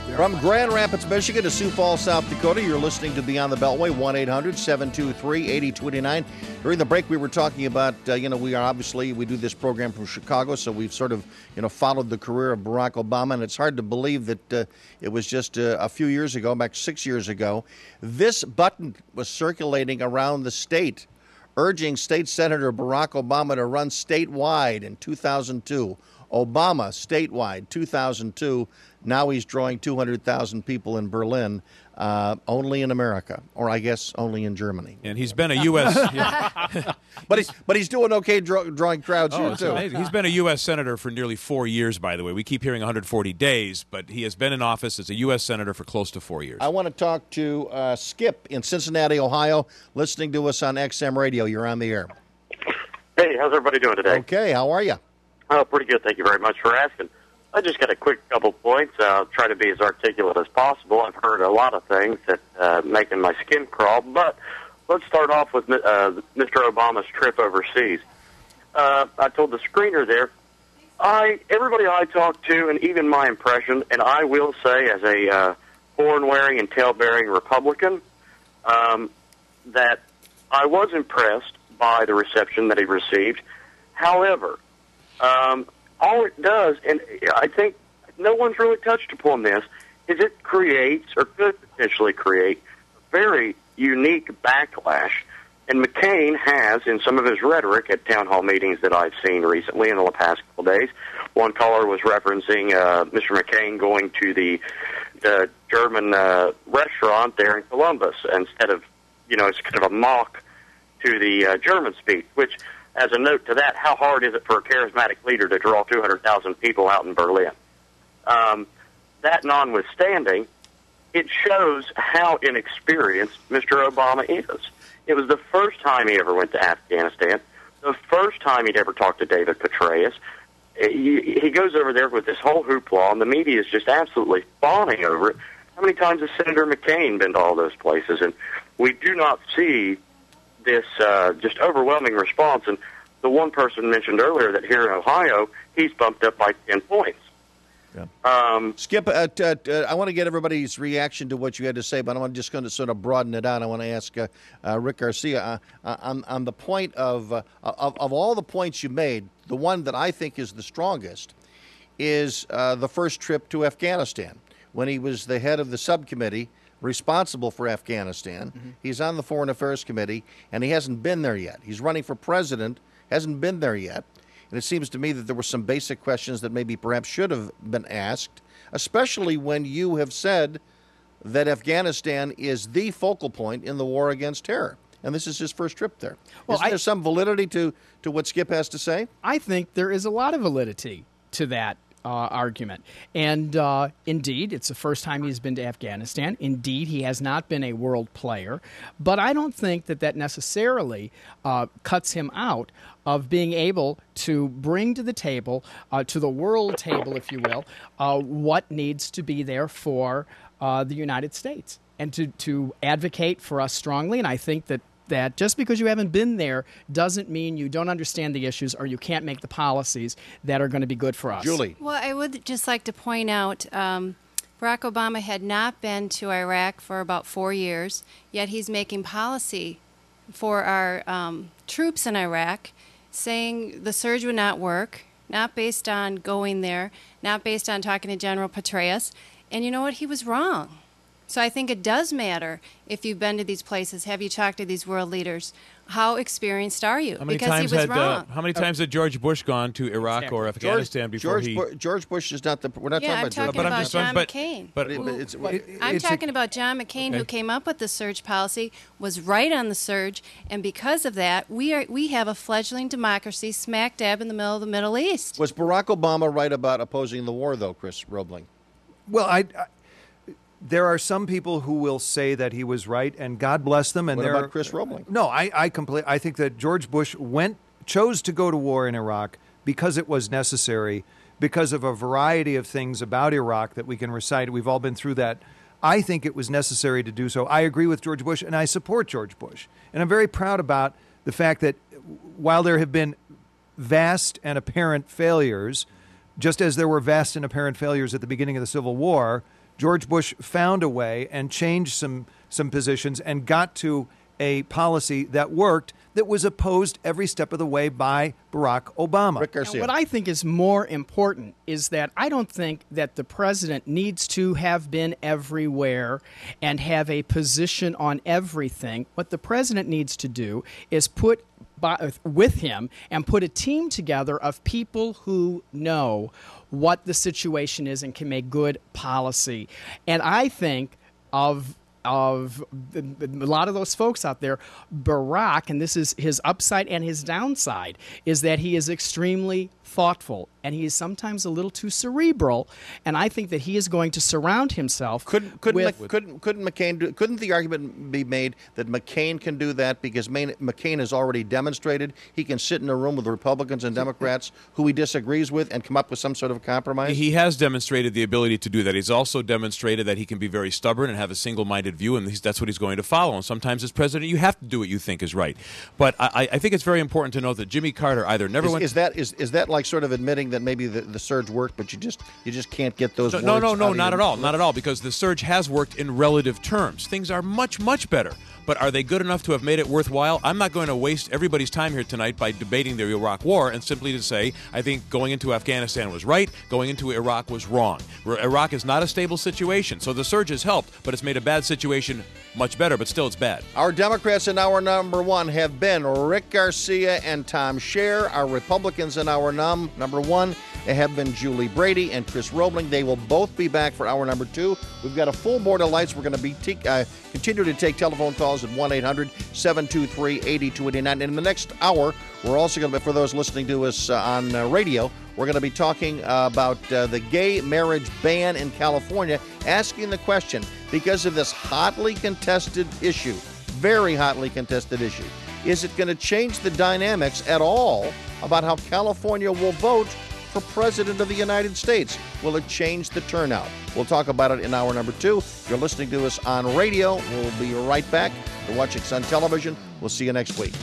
From Grand Rapids, Michigan to Sioux Falls, South Dakota, you're listening to Beyond the Beltway, 1-800-723-8029. During the break, we were talking about, we do this program from Chicago, so we've sort of, followed the career of Barack Obama, and it's hard to believe that it was just a few years ago, back 6 years ago, this button was circulating around the state, urging State Senator Barack Obama to run statewide in 2002. Obama, statewide, 2002. Now he's drawing 200,000 people in Berlin, only in America, or I guess only in Germany. And he's been a U.S. But he's doing okay drawing crowds here, too. Amazing. He's been a U.S. Senator for nearly 4 years, by the way. We keep hearing 140 days, but he has been in office as a U.S. Senator for close to 4 years. I want to talk to Skip in Cincinnati, Ohio, listening to us on XM Radio. You're on the air. Hey, how's everybody doing today? Okay, how are you? Oh, pretty good. Thank you very much for asking. I just got a quick couple points. I'll try to be as articulate as possible. I've heard a lot of things that making my skin crawl, but let's start off with Mr. Obama's trip overseas. I told the screener there, everybody I talked to, and even my impression, and I will say as a horn-wearing and tail-bearing Republican, that I was impressed by the reception that he received. However, all it does, and I think no one's really touched upon this, is it creates, or could potentially create, a very unique backlash. And McCain has, in some of his rhetoric at town hall meetings that I've seen recently in the past couple days, one caller was referencing Mr. McCain going to the German restaurant there in Columbus instead of, it's kind of a mock to the German speech, which, as a note to that, how hard is it for a charismatic leader to draw 200,000 people out in Berlin? That notwithstanding, it shows how inexperienced Mr. Obama is. It was the first time he ever went to Afghanistan, the first time he'd ever talked to David Petraeus. He goes over there with this whole hoopla, and the media is just absolutely fawning over it. How many times has Senator McCain been to all those places? And we do not see this just overwhelming response. And the one person mentioned earlier that here in Ohio, he's bumped up by 10 points. Yeah. Skip, I want to get everybody's reaction to what you had to say, but I'm just going to sort of broaden it out. I want to ask Rick Garcia on the point of all the points you made, the one that I think is the strongest is the first trip to Afghanistan, when he was the head of the subcommittee responsible for Afghanistan. Mm-hmm. He's on the Foreign Affairs Committee, and he hasn't been there yet. He's running for president, hasn't been there yet. And it seems to me that there were some basic questions that maybe perhaps should have been asked, especially when you have said that Afghanistan is the focal point in the war against terror. And this is his first trip there. Well, Isn't there some validity to what Skip has to say? I think there is a lot of validity to that argument. And indeed, it's the first time he's been to Afghanistan. Indeed, he has not been a world player. But I don't think that necessarily cuts him out of being able to bring to the table, to the world table, if you will, what needs to be there for the United States, and to advocate for us strongly. And I think that just because you haven't been there doesn't mean you don't understand the issues or you can't make the policies that are going to be good for us. Julie. Well, I would just like to point out Barack Obama had not been to Iraq for about 4 years, yet he's making policy for our troops in Iraq, saying the surge would not work, not based on going there, not based on talking to General Petraeus. And you know what? He was wrong. So I think it does matter if you've been to these places. Have you talked to these world leaders? How experienced are you? How many because times he was wrong. How many times had George Bush gone to Iraq or Afghanistan before George Bush is not the. We're not I'm talking about John McCain. I'm talking about John McCain, who came up with the surge policy, was right on the surge, and because of that, we have a fledgling democracy smack dab in the middle of the Middle East. Was Barack Obama right about opposing the war, though, Chris Roebling? Well, there are some people who will say that he was right, and God bless them. And what about Chris Roebling? No, I think that George Bush chose to go to war in Iraq because it was necessary, because of a variety of things about Iraq that we can recite. We've all been through that. I think it was necessary to do so. I agree with George Bush, and I support George Bush. And I'm very proud about the fact that while there have been vast and apparent failures, just as there were vast and apparent failures at the beginning of the Civil War, George Bush found a way and changed some positions and got to a policy that worked, that was opposed every step of the way by Barack Obama. Rick Garcia. What I think is more important is that I don't think that the president needs to have been everywhere and have a position on everything. What the president needs to do is put with him and put a team together of people who know what the situation is and can make good policy. And I think of a lot of those folks out there, Barack, and this is his upside and his downside, is that he is extremely thoughtful and he is sometimes a little too cerebral, and I think that he is going to surround himself couldn't McCain do, couldn't the argument be made that McCain can do that because McCain has already demonstrated he can sit in a room with Republicans and Democrats who he disagrees with and come up with some sort of compromise? He has demonstrated the ability to do that. He's also demonstrated that he can be very stubborn and have a single-minded view, and that's what he's going to follow. And sometimes as president, you have to do what you think is right. But I think it's very important to note that Jimmy Carter either never went... Is that like sort of admitting that maybe the surge worked, but you just can't get those words? No, not at all. Not at all, because the surge has worked in relative terms. Things are much, much better. But are they good enough to have made it worthwhile? I'm not going to waste everybody's time here tonight by debating the Iraq War and simply to say I think going into Afghanistan was right, going into Iraq was wrong. Iraq is not a stable situation, so the surge has helped, but it's made a bad situation much better, but still it's bad. Our Democrats in hour number one have been Rick Garcia and Tom Scher. Our Republicans in hour number one have been Julie Brady and Chris Roebling. They will both be back for hour number two. We've got a full board of lights. We're going to be continue to take telephone calls at 1-800-723-8289. And in the next hour, we're also going to be, for those listening to us on radio, we're going to be talking about the gay marriage ban in California, asking the question, because of this hotly contested issue, very hotly contested issue, is it going to change the dynamics at all about how California will vote for President of the United States? Will it change the turnout? We'll talk about it in hour number two. You're listening to us on radio. We'll be right back. You're watching us on television. We'll see you next week.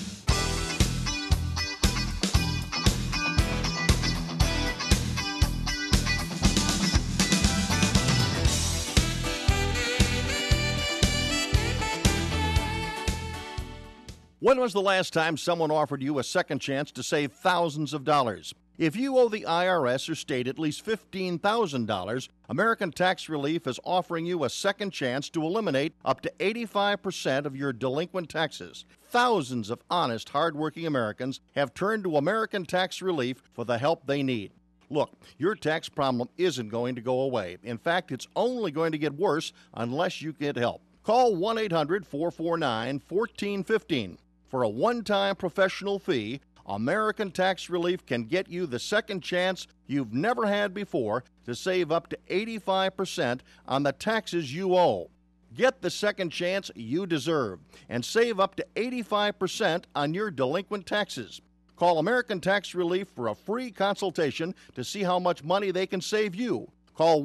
When was the last time someone offered you a second chance to save thousands of dollars? If you owe the IRS or state at least $15,000, American Tax Relief is offering you a second chance to eliminate up to 85% of your delinquent taxes. Thousands of honest, hardworking Americans have turned to American Tax Relief for the help they need. Look, your tax problem isn't going to go away. In fact, it's only going to get worse unless you get help. Call 1-800-449-1415. For a one-time professional fee, American Tax Relief can get you the second chance you've never had before to save up to 85% on the taxes you owe. Get the second chance you deserve and save up to 85% on your delinquent taxes. Call American Tax Relief for a free consultation to see how much money they can save you. Call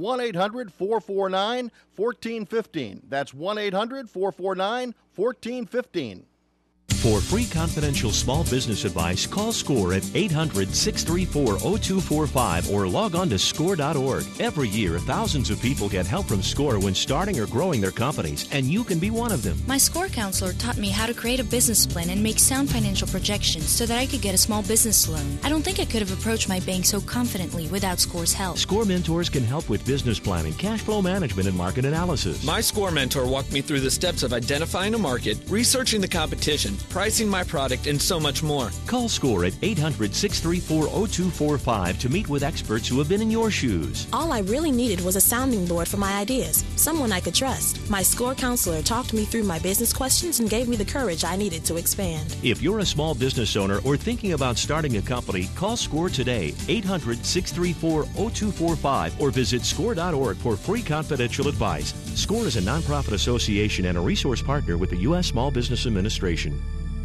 1-800-449-1415. That's 1-800-449-1415. For free confidential small business advice, call SCORE at 800-634-0245 or log on to SCORE.org. Every year, thousands of people get help from SCORE when starting or growing their companies, and you can be one of them. My SCORE counselor taught me how to create a business plan and make sound financial projections so that I could get a small business loan. I don't think I could have approached my bank so confidently without SCORE's help. SCORE mentors can help with business planning, cash flow management, and market analysis. My SCORE mentor walked me through the steps of identifying a market, researching the competition, pricing my product, and so much more. Call SCORE at 800-634-0245 to meet with experts who have been in your shoes. All I really needed was a sounding board for my ideas, someone I could trust. My SCORE counselor talked me through my business questions and gave me the courage I needed to expand. If you're a small business owner or thinking about starting a company, call SCORE today, 800-634-0245, or visit SCORE.org for free confidential advice. SCORE is a nonprofit association and a resource partner with the U.S. Small Business Administration.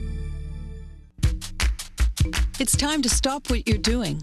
It's time to stop what you're doing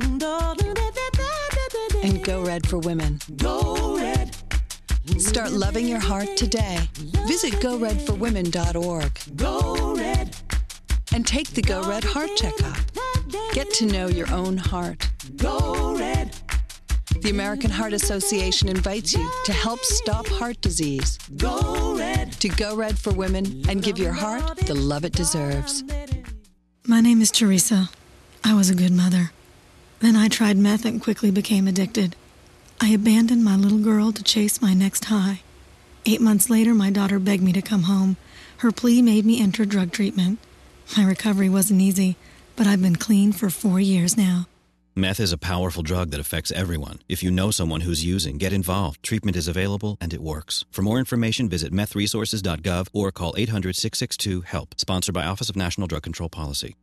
and go red for women. Go red. Start loving your heart today. Visit GoRedForWomen.org. Go red. And take the Go Red Heart Checkup. Get to know your own heart. Go red. The American Heart Association invites you to help stop heart disease. Go Red. To Go Red for Women and give your heart the love it deserves. My name is Teresa. I was a good mother. Then I tried meth and quickly became addicted. I abandoned my little girl to chase my next high. 8 months later, my daughter begged me to come home. Her plea made me enter drug treatment. My recovery wasn't easy, but I've been clean for 4 years now. Meth is a powerful drug that affects everyone. If you know someone who's using, get involved. Treatment is available and it works. For more information, visit methresources.gov or call 800-662-HELP. Sponsored by Office of National Drug Control Policy.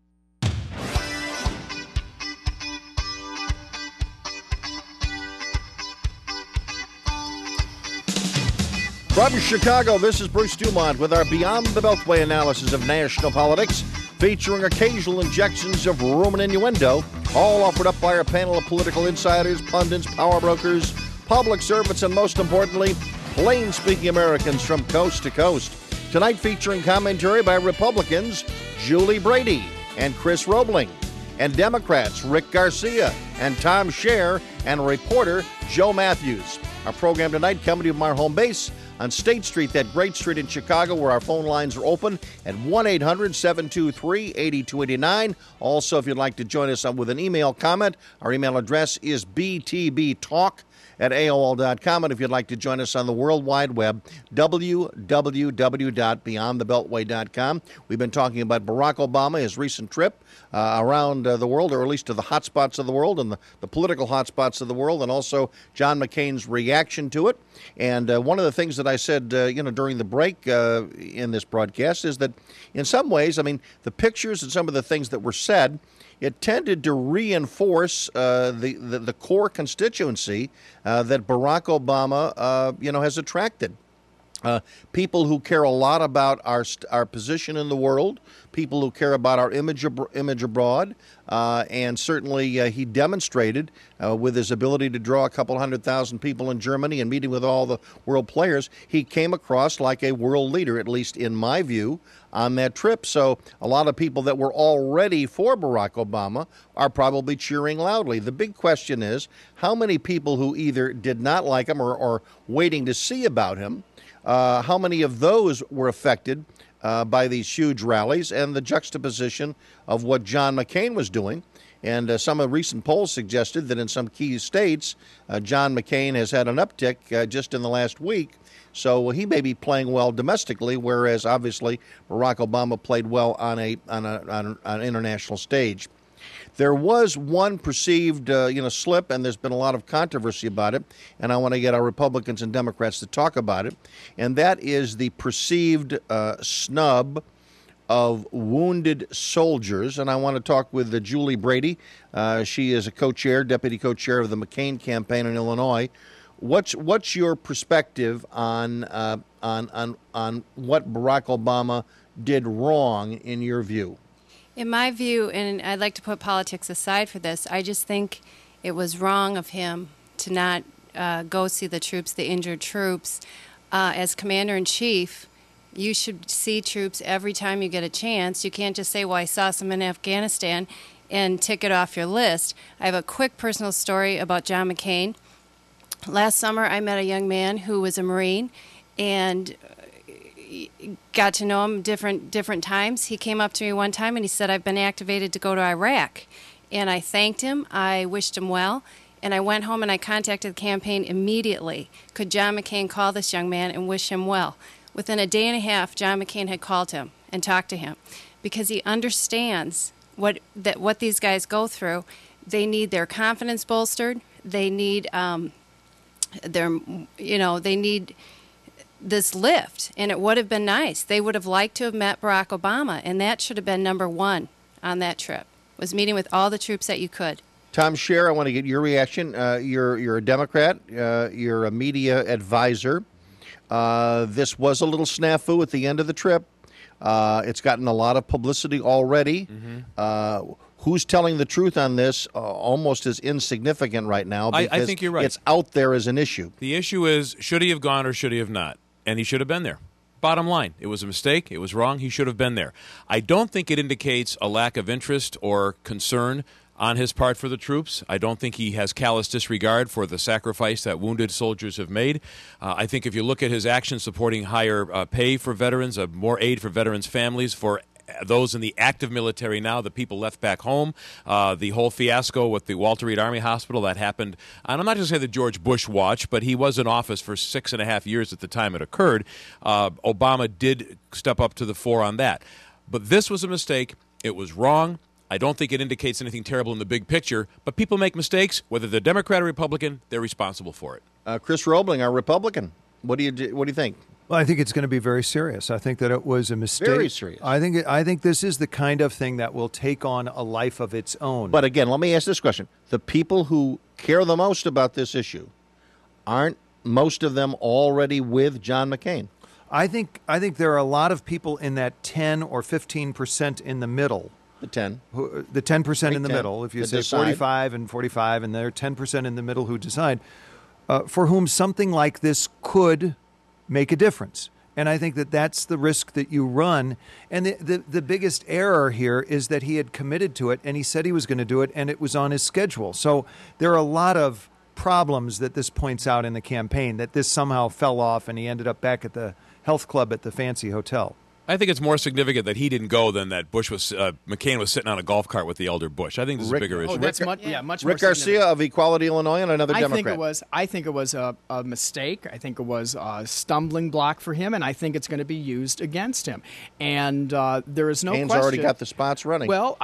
From Chicago, this is Bruce Dumont with our Beyond the Beltway analysis of national politics, featuring occasional injections of rumor and innuendo, all offered up by our panel of political insiders, pundits, power brokers, public servants, and most importantly, plain-speaking Americans from coast to coast. Tonight featuring commentary by Republicans Julie Brady and Chris Roebling, and Democrats Rick Garcia and Tom Scher, and reporter Joe Matthews. Our program tonight coming to you from our home base on State Street, that great street in Chicago, where our phone lines are open at 1-800-723-8289. Also, if you'd like to join us with an email comment, our email address is btbtalk@aol.com. And if you'd like to join us on the World Wide Web, www.beyondthebeltway.com. We've been talking about Barack Obama, his recent trip around the world, or at least to the hot spots of the world and the political hot spots of the world, and also John McCain's reaction to it. And one of the things that I said, during the break in this broadcast is that in some ways, I mean, the pictures and some of the things that were said, it tended to reinforce the core constituency that Barack Obama, has attracted. People who care a lot about our position in the world, people who care about our image abroad, and certainly he demonstrated with his ability to draw a couple 100,000 people in Germany and meeting with all the world players, he came across like a world leader, at least in my view, on that trip. So a lot of people that were already for Barack Obama are probably cheering loudly. The big question is, how many people who either did not like him or waiting to see about him, how many of those were affected by these huge rallies and the juxtaposition of what John McCain was doing? And some of the recent polls suggested that in some key states, John McCain has had an uptick just in the last week. So he may be playing well domestically, whereas obviously Barack Obama played well on an international stage. There was one perceived, slip, and there's been a lot of controversy about it, and I want to get our Republicans and Democrats to talk about it, and that is the perceived snub of wounded soldiers. And I want to talk with Julie Brady. She is a deputy co-chair of the McCain campaign in Illinois. What's your perspective on what Barack Obama did wrong in your view? In my view, and I'd like to put politics aside for this, I just think it was wrong of him to not go see the troops, the injured troops. As commander-in-chief, you should see troops every time you get a chance. You can't just say, well, I saw some in Afghanistan and tick it off your list. I have a quick personal story about John McCain. Last summer, I met a young man who was a Marine and got to know him different times. He came up to me one time and he said, I've been activated to go to Iraq. And I thanked him. I wished him well. And I went home and I contacted the campaign immediately. Could John McCain call this young man and wish him well? Within a day and a half, John McCain had called him and talked to him because he understands what these guys go through. They need their confidence bolstered. They need they need this lift, and it would have been nice. They would have liked to have met Barack Obama, and that should have been number one on that trip, was meeting with all the troops that you could. Tom Scher, I want to get your reaction. You're a Democrat. You're a media advisor. This was a little snafu at the end of the trip. It's gotten a lot of publicity already. Mm-hmm. Who's telling the truth on this almost is insignificant right now because I think you're right. It's out there as an issue. The issue is, should he have gone or should he have not? And he should have been there. Bottom line, it was a mistake. It was wrong. He should have been there. I don't think it indicates a lack of interest or concern on his part for the troops. I don't think he has callous disregard for the sacrifice that wounded soldiers have made. I think if you look at his actions supporting higher pay for veterans, more aid for veterans' families, for those in the active military now, the people left back home, the whole fiasco with the Walter Reed Army Hospital that happened, and I'm not just saying the George Bush watch, but he was in office for 6.5 years at the time it occurred. Obama did step up to the fore on that. But this was a mistake. It was wrong. I don't think it indicates anything terrible in the big picture, but people make mistakes. Whether they're Democrat or Republican, they're responsible for it. Chris Roebling, our Republican, what do you think? Well, I think it's going to be very serious. I think that it was a mistake. Very serious. I think this is the kind of thing that will take on a life of its own. But again, let me ask this question. The people who care the most about this issue, aren't most of them already with John McCain? I think there are a lot of people in that 10 or 15% in the middle. The 10. The 10% in the 10, middle. If you say decide. 45 and 45, and there are 10% in the middle who decide, for whom something like this could make a difference. And I think that that's the risk that you run. And the biggest error here is that he had committed to it, and he said he was going to do it, and it was on his schedule. So there are a lot of problems that this points out in the campaign, that this somehow fell off, and he ended up back at the health club at the fancy hotel. I think it's more significant that he didn't go than that McCain was sitting on a golf cart with the elder Bush. I think this is a bigger issue. That's much Rick more Garcia of Equality Illinois and another Democrat. I think it was a mistake. I think it was a stumbling block for him, and I think it's going to be used against him. And there is no Kane's question. already got the spots running. Well,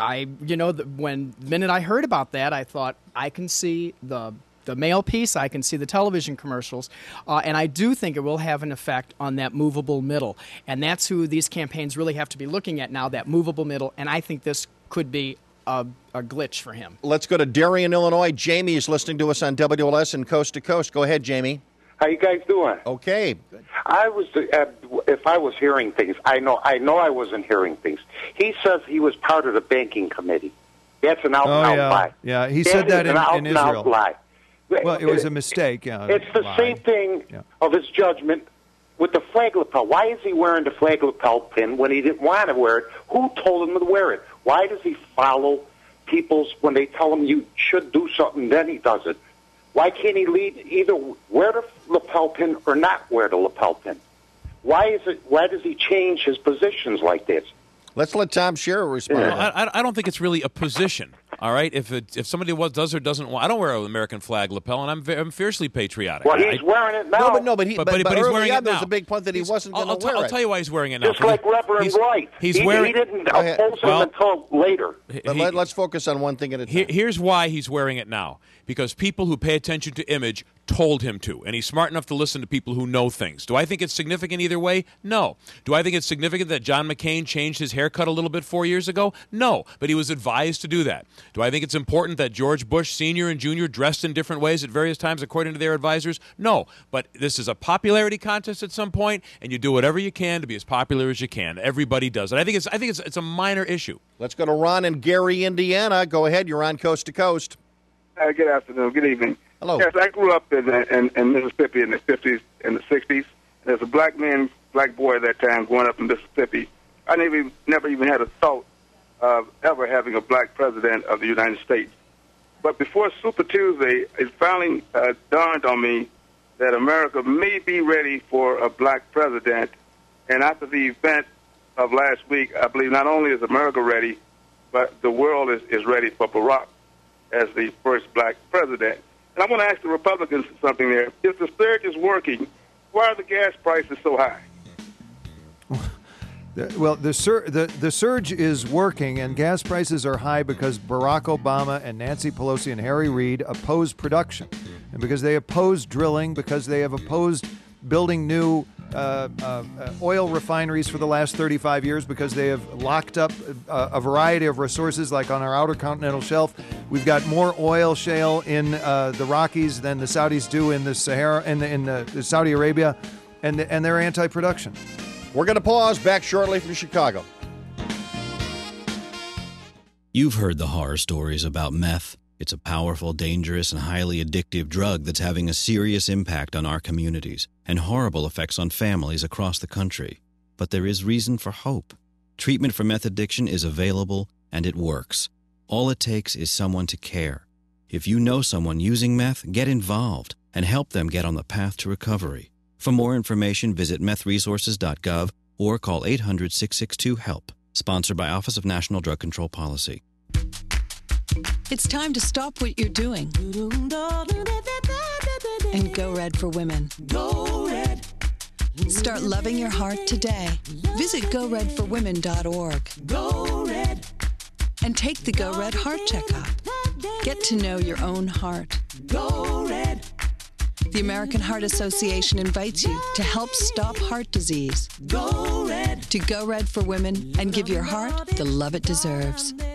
the minute I heard about that, I thought I can see the mail piece, I can see the television commercials, and I do think it will have an effect on that movable middle. And that's who these campaigns really have to be looking at now, that movable middle, and I think this could be a glitch for him. Let's go to Darien, Illinois. Jamie is listening to us on WLS and Coast to Coast. Go ahead, Jamie. How you guys doing? Okay. I was, if I was hearing things, I know I wasn't hearing things. He says he was part of the banking committee. That's an out-and-out lie. Yeah, he said that in Israel. Lie. Well, it was a mistake. It's the same thing of his judgment with the flag lapel. Why is he wearing the flag lapel pin when he didn't want to wear it? Who told him to wear it? Why does he follow people's when they tell him you should do something, then he does it? Why can't he either wear the lapel pin or not wear the lapel pin? Why does he change his positions like this? Let's let Tom Scherer respond. Well, I don't think it's really a position. All right, if somebody does or doesn't want, I don't wear an American flag lapel, and I'm fiercely patriotic. Well, he's wearing it now. But he's wearing it now. There was a big point that he wasn't going to wear it. I'll tell you why he's wearing it now. Just like Reverend Wright. He didn't oppose him until later. But let's focus on one thing at a time. Here's why he's wearing it now. Because people who pay attention to image told him to, and he's smart enough to listen to people who know things. Do I think it's significant either way? No. Do I think it's significant that John McCain changed his haircut a little bit 4 years ago? No, but he was advised to do that. Do I think it's important that George Bush Sr. and Jr. dressed in different ways at various times according to their advisors? No, but this is a popularity contest at some point, and you do whatever you can to be as popular as you can. Everybody does it. I think it's a minor issue. Let's go to Ron in Gary, Indiana. Go ahead. You're on Coast to Coast. Good afternoon. Good evening. Hello. Yes, I grew up in Mississippi in the 50s and the 60s. As a black boy at that time growing up in Mississippi, I never even had a thought of ever having a black president of the United States. But before Super Tuesday, it finally dawned on me that America may be ready for a black president. And after the event of last week, I believe not only is America ready, but the world is ready for Barack as the first black president. And I want to ask the Republicans something there. If the surge is working, why are the gas prices so high? Well, the surge is working, and gas prices are high because Barack Obama and Nancy Pelosi and Harry Reid oppose production, and because they oppose drilling, because they have opposed building new oil refineries for the last 35 years, because they have locked up a variety of resources, like on our outer continental shelf. We've got more oil shale in the Rockies than the Saudis do in the Sahara, in Saudi Arabia, and they're anti-production. We're going to pause. Back shortly from Chicago. You've heard the horror stories about meth. It's a powerful, dangerous, and highly addictive drug that's having a serious impact on our communities and horrible effects on families across the country. But there is reason for hope. Treatment for meth addiction is available, and it works. All it takes is someone to care. If you know someone using meth, get involved and help them get on the path to recovery. For more information, visit methresources.gov or call 800-662-HELP. Sponsored by Office of National Drug Control Policy. It's time to stop what you're doing and go red for women. Go red. Start loving your heart today. Visit GoRedForWomen.org. Go red. And take the Go Red Heart Checkup. Get to know your own heart. Go red. The American Heart Association invites you to help stop heart disease. Go red. To Go Red for Women and give your heart the love it deserves.